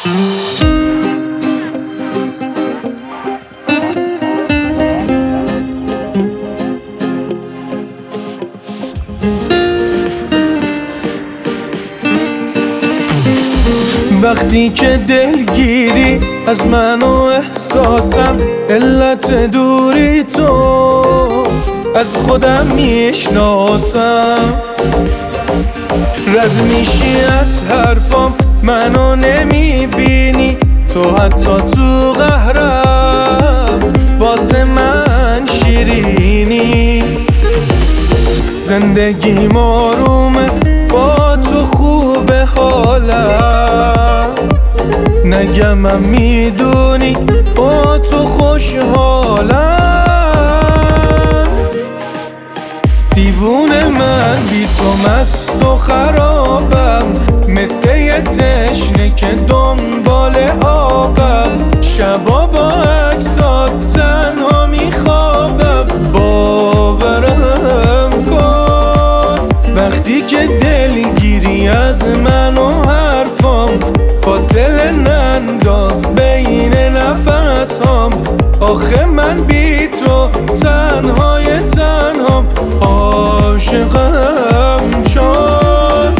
وقتی که دلگیری از من و احساسم، علت دوری تو از خودم میشناسم. رد میشی از حرفام، منو نمیبینی، تو حتی تو قهرم واسه من شیرینی. زندگی آرومه با تو، خوبه حالم، نگمم میدونی با تو خوشحالم. دیوونه من بی تو مست و خرابم، مثل یه تشنه که دنبال آبم. شبا با عکسات تنها میخوابم، باورم کن. وقتی که دلگیری از من و حرفام، فاصله ننداز بین نفس هام. آخه من بی تو تنهای تنهام، عاشقم شد.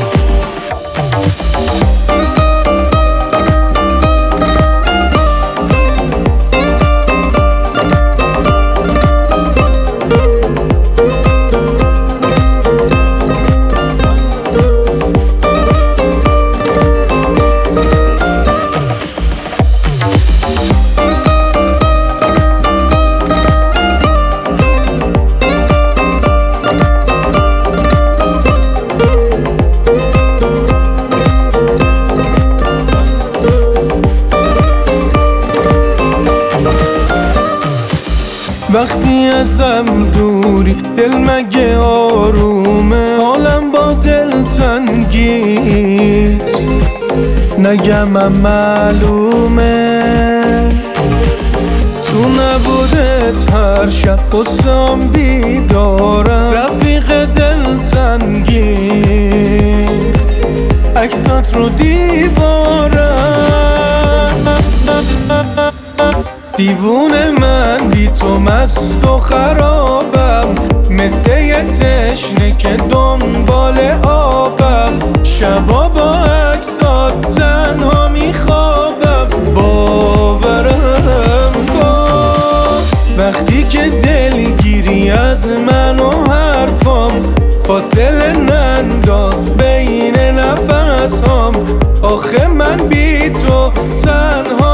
وقتی ازم دوری دل مگه آرومه؟ حالم با دلتنگیت نگمم معلومه. تو نبودت هر شب قصام بیدارم، رفیق دلتنگی عکسات رو دیوارم. دیوونه من بی تو مست و خرابم، مثل یه تشنه که دنبال آبم. شبا با عکسات تنها میخوابم، باورم کن. وقتی که دلگیری از من و حرفام، فاصله ننداز بین نفس هام. آخه من بی تو تنها